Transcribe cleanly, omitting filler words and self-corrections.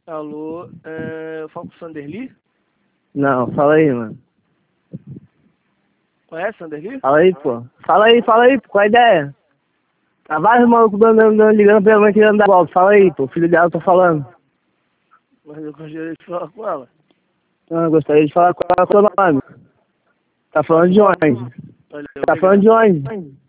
Alô, eu falo com o Sanderli? Não, fala aí, mano. Conhece o Sanderli? Fala aí, pô. Fala aí, pô. Qual a ideia? Tá vários malucos ligando pra minha mãe querendo dar golpe. Fala aí, pô. Filho dela, tô falando. Mas eu gostaria de falar com ela. Eu gostaria de falar com ela, qual é o nome? Tá falando de onde? Olha, Tá falando de onde?